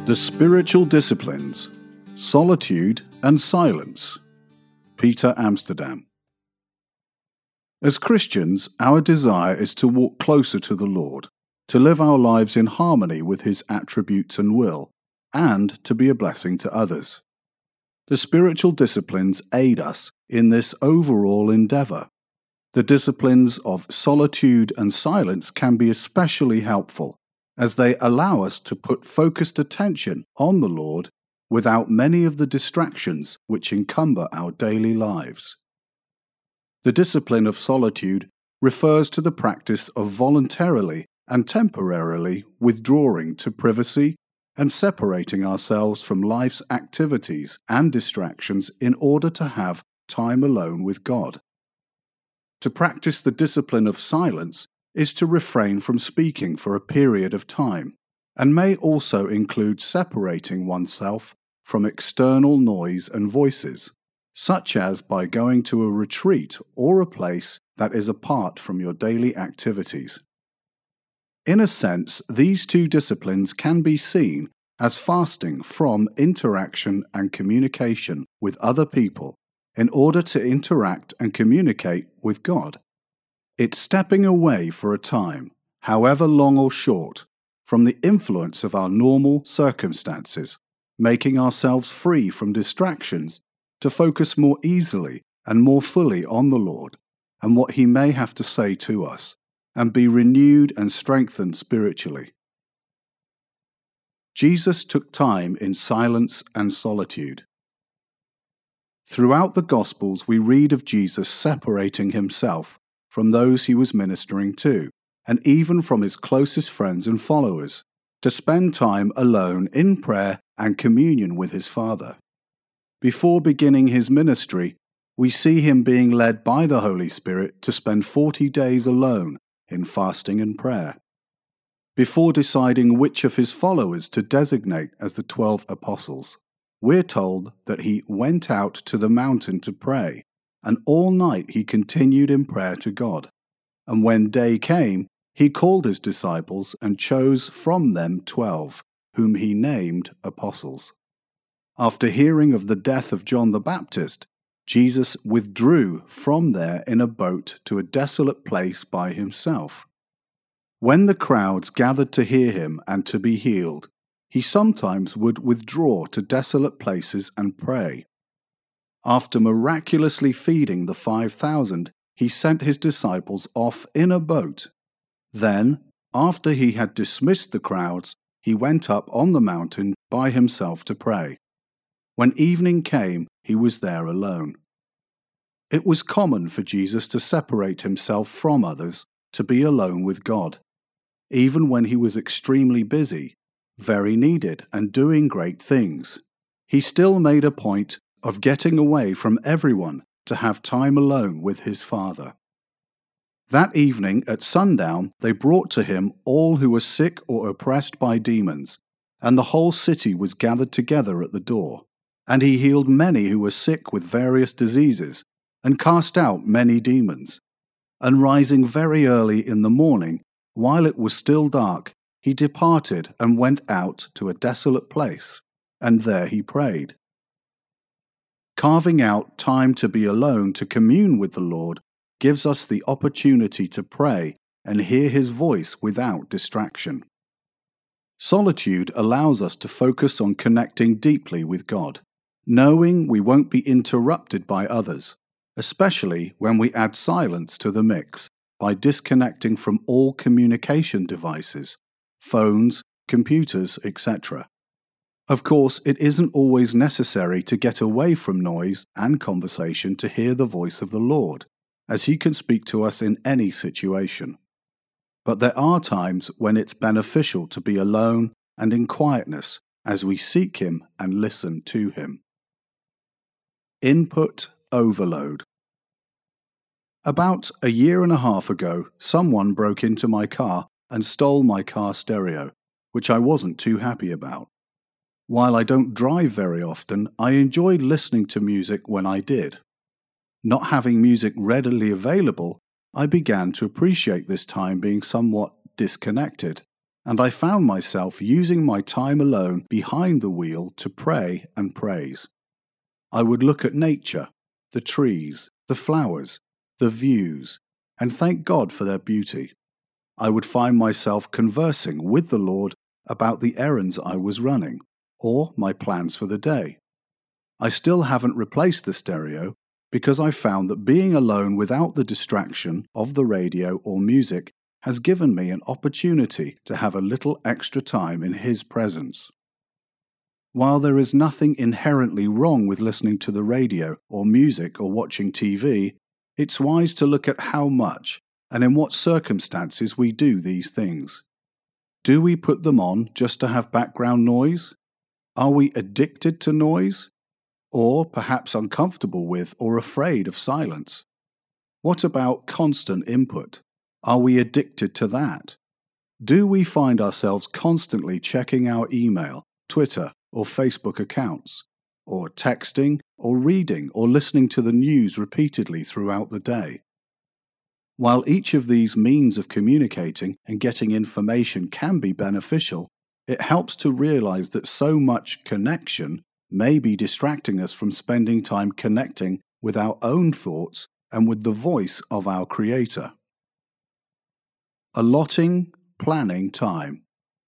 The Spiritual Disciplines, Solitude and Silence. Peter Amsterdam. As Christians, our desire is to walk closer to the Lord, to live our lives in harmony with His attributes and will, and to be a blessing to others. The spiritual disciplines aid us in this overall endeavor. The disciplines of solitude and silence can be especially helpful, as they allow us to put focused attention on the Lord without many of the distractions which encumber our daily lives. The discipline of solitude refers to the practice of voluntarily and temporarily withdrawing to privacy and separating ourselves from life's activities and distractions in order to have time alone with God. To practice the discipline of silence is to refrain from speaking for a period of time, and may also include separating oneself from external noise and voices, such as by going to a retreat or a place that is apart from your daily activities. In a sense, these two disciplines can be seen as fasting from interaction and communication with other people in order to interact and communicate with God. It's stepping away for a time, however long or short, from the influence of our normal circumstances, making ourselves free from distractions to focus more easily and more fully on the Lord and what He may have to say to us, and be renewed and strengthened spiritually. Jesus took time in silence and solitude. Throughout the Gospels we read of Jesus separating Himself from those He was ministering to, and even from His closest friends and followers, to spend time alone in prayer and communion with His Father. Before beginning His ministry, we see Him being led by the Holy Spirit to spend 40 days alone in fasting and prayer. Before deciding which of His followers to designate as the 12 apostles, we're told that He went out to the mountain to pray, and all night He continued in prayer to God. And when day came, He called His disciples and chose from them 12, whom He named apostles. After hearing of the death of John the Baptist, Jesus withdrew from there in a boat to a desolate place by Himself. When the crowds gathered to hear Him and to be healed, He sometimes would withdraw to desolate places and pray. After miraculously feeding the 5,000, He sent His disciples off in a boat. Then, after He had dismissed the crowds, He went up on the mountain by Himself to pray. When evening came, He was there alone. It was common for Jesus to separate Himself from others, to be alone with God. Even when He was extremely busy, very needed, and doing great things, He still made a point of getting away from everyone to have time alone with His Father. That evening at sundown they brought to Him all who were sick or oppressed by demons, and the whole city was gathered together at the door. And He healed many who were sick with various diseases, and cast out many demons. And rising very early in the morning, while it was still dark, He departed and went out to a desolate place, and there He prayed. Carving out time to be alone to commune with the Lord gives us the opportunity to pray and hear His voice without distraction. Solitude allows us to focus on connecting deeply with God, knowing we won't be interrupted by others, especially when we add silence to the mix by disconnecting from all communication devices, phones, computers, etc. Of course, it isn't always necessary to get away from noise and conversation to hear the voice of the Lord, as He can speak to us in any situation. But there are times when it's beneficial to be alone and in quietness as we seek Him and listen to Him. Input overload. About a year and a half ago, someone broke into my car and stole my car stereo, which I wasn't too happy about. While I don't drive very often, I enjoyed listening to music when I did. Not having music readily available, I began to appreciate this time being somewhat disconnected, and I found myself using my time alone behind the wheel to pray and praise. I would look at nature, the trees, the flowers, the views, and thank God for their beauty. I would find myself conversing with the Lord about the errands I was running, or my plans for the day. I still haven't replaced the stereo because I found that being alone without the distraction of the radio or music has given me an opportunity to have a little extra time in His presence. While there is nothing inherently wrong with listening to the radio or music or watching TV, it's wise to look at how much and in what circumstances we do these things. Do we put them on just to have background noise? Are we addicted to noise? Or perhaps uncomfortable with or afraid of silence? What about constant input? Are we addicted to that? Do we find ourselves constantly checking our email, Twitter, or Facebook accounts, or texting, or reading, or listening to the news repeatedly throughout the day? While each of these means of communicating and getting information can be beneficial, it helps to realize that so much connection may be distracting us from spending time connecting with our own thoughts and with the voice of our Creator. Allotting, planning time.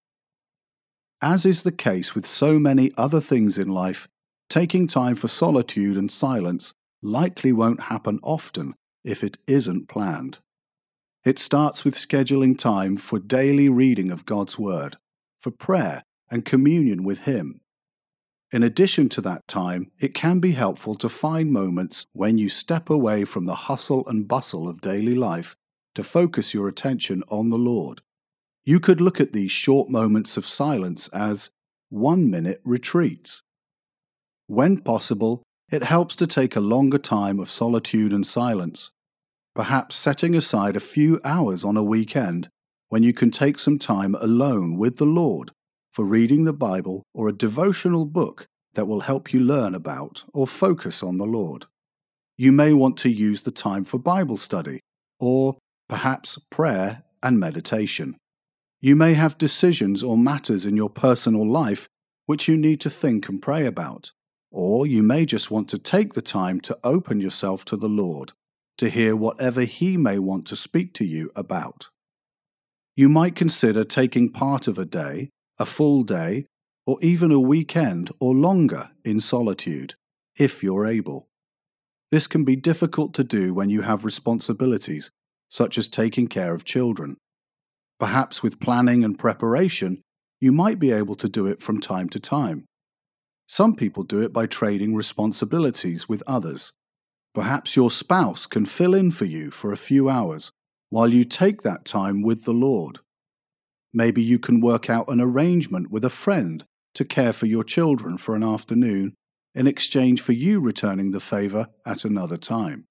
As is the case with so many other things in life, taking time for solitude and silence likely won't happen often if it isn't planned. It starts with scheduling time for daily reading of God's Word, for prayer and communion with Him. In addition to that time, it can be helpful to find moments when you step away from the hustle and bustle of daily life to focus your attention on the Lord. You could look at these short moments of silence as 1-minute retreats. When possible, it helps to take a longer time of solitude and silence, perhaps setting aside a few hours on a weekend when you can take some time alone with the Lord for reading the Bible or a devotional book that will help you learn about or focus on the Lord. You may want to use the time for Bible study or perhaps prayer and meditation. You may have decisions or matters in your personal life which you need to think and pray about, or you may just want to take the time to open yourself to the Lord, to hear whatever He may want to speak to you about. You might consider taking part of a day, a full day, or even a weekend or longer in solitude, if you're able. This can be difficult to do when you have responsibilities, such as taking care of children. Perhaps with planning and preparation, you might be able to do it from time to time. Some people do it by trading responsibilities with others. Perhaps your spouse can fill in for you for a few hours while you take that time with the Lord. Maybe you can work out an arrangement with a friend to care for your children for an afternoon in exchange for you returning the favor at another time.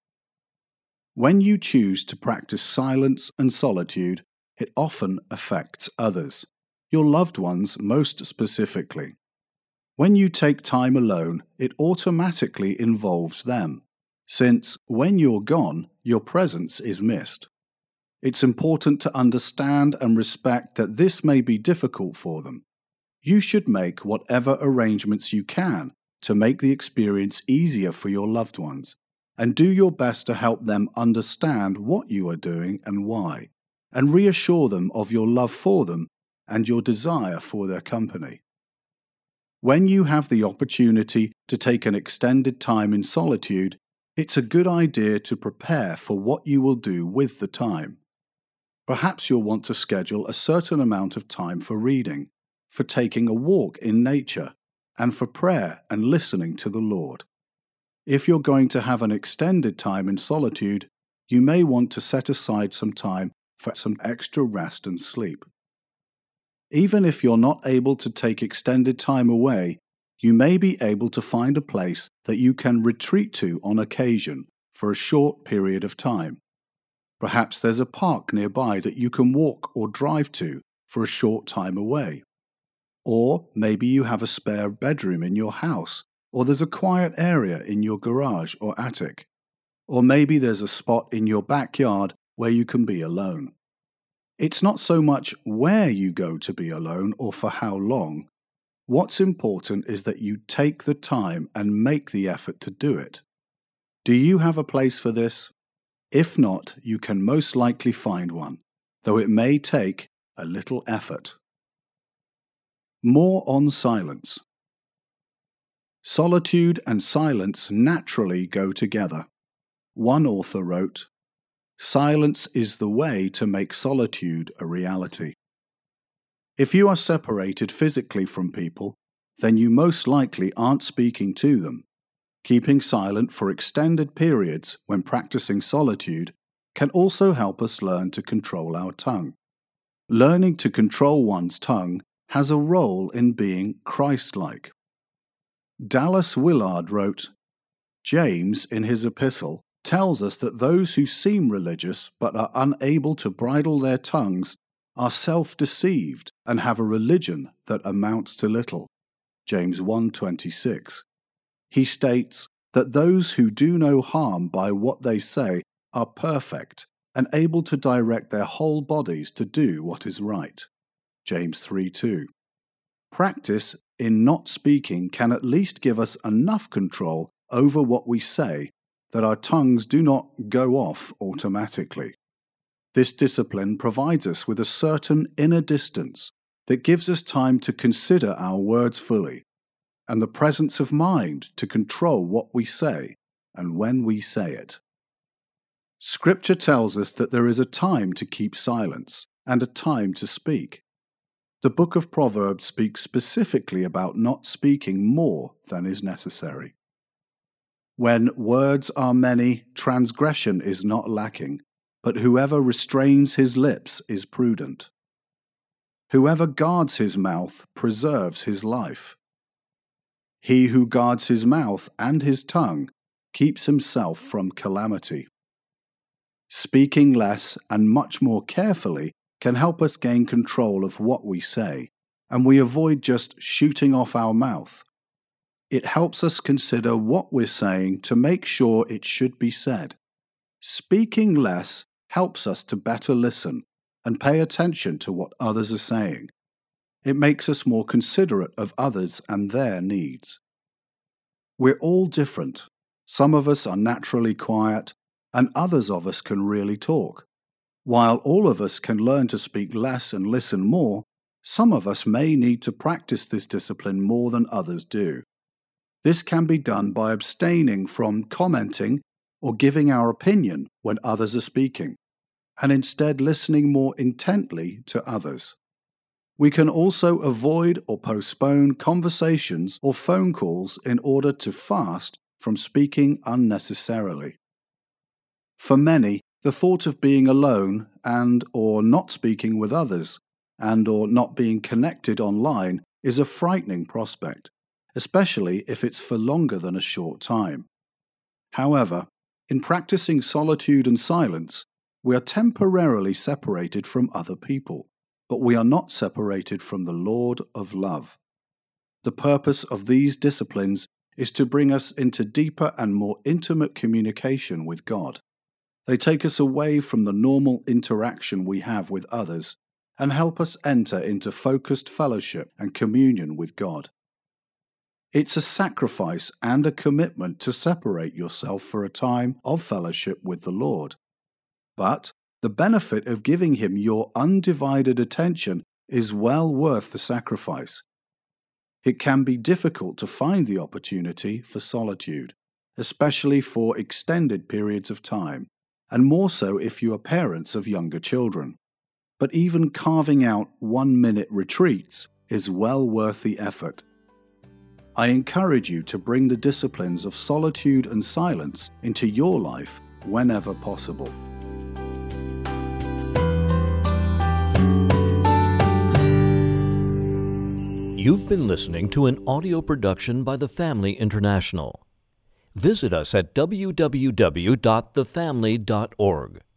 When you choose to practice silence and solitude, it often affects others, your loved ones most specifically. When you take time alone, it automatically involves them, since when you're gone, your presence is missed. It's important to understand and respect that this may be difficult for them. You should make whatever arrangements you can to make the experience easier for your loved ones, and do your best to help them understand what you are doing and why, and reassure them of your love for them and your desire for their company. When you have the opportunity to take an extended time in solitude, it's a good idea to prepare for what you will do with the time. Perhaps you'll want to schedule a certain amount of time for reading, for taking a walk in nature, and for prayer and listening to the Lord. If you're going to have an extended time in solitude, you may want to set aside some time for some extra rest and sleep. Even if you're not able to take extended time away, you may be able to find a place that you can retreat to on occasion for a short period of time. Perhaps there's a park nearby that you can walk or drive to for a short time away. Or maybe you have a spare bedroom in your house, or there's a quiet area in your garage or attic. Or maybe there's a spot in your backyard where you can be alone. It's not so much where you go to be alone or for how long. What's important is that you take the time and make the effort to do it. Do you have a place for this? If not, you can most likely find one, though it may take a little effort. More on silence. Solitude and silence naturally go together. One author wrote, "Silence is the way to make solitude a reality." If you are separated physically from people, then you most likely aren't speaking to them. Keeping silent for extended periods when practicing solitude can also help us learn to control our tongue. Learning to control one's tongue has a role in being Christ-like. Dallas Willard wrote, "James, in his epistle, tells us that those who seem religious but are unable to bridle their tongues are self-deceived and have a religion that amounts to little." James 1:26. He states that those who do no harm by what they say are perfect and able to direct their whole bodies to do what is right. James 3:2. Practice in not speaking can at least give us enough control over what we say that our tongues do not go off automatically. This discipline provides us with a certain inner distance that gives us time to consider our words fully, and the presence of mind to control what we say and when we say it. Scripture tells us that there is a time to keep silence and a time to speak. The book of Proverbs speaks specifically about not speaking more than is necessary. When words are many, transgression is not lacking, but whoever restrains his lips is prudent. Whoever guards his mouth preserves his life. He who guards his mouth and his tongue keeps himself from calamity. Speaking less and much more carefully can help us gain control of what we say, and we avoid just shooting off our mouth. It helps us consider what we're saying to make sure it should be said. Speaking less helps us to better listen and pay attention to what others are saying. It makes us more considerate of others and their needs. We're all different. Some of us are naturally quiet, and others of us can really talk. While all of us can learn to speak less and listen more, some of us may need to practice this discipline more than others do. This can be done by abstaining from commenting or giving our opinion when others are speaking, and instead listening more intently to others. We can also avoid or postpone conversations or phone calls in order to fast from speaking unnecessarily. For many, the thought of being alone and or not speaking with others and or not being connected online is a frightening prospect, especially if it's for longer than a short time. However, in practicing solitude and silence, we are temporarily separated from other people, but we are not separated from the Lord of love. The purpose of these disciplines is to bring us into deeper and more intimate communication with God. They take us away from the normal interaction we have with others and help us enter into focused fellowship and communion with God. It's a sacrifice and a commitment to separate yourself for a time of fellowship with the Lord. But the benefit of giving Him your undivided attention is well worth the sacrifice. It can be difficult to find the opportunity for solitude, especially for extended periods of time, and more so if you are parents of younger children. But even carving out 1-minute retreats is well worth the effort. I encourage you to bring the disciplines of solitude and silence into your life whenever possible. You've been listening to an audio production by The Family International. Visit us at www.thefamily.org.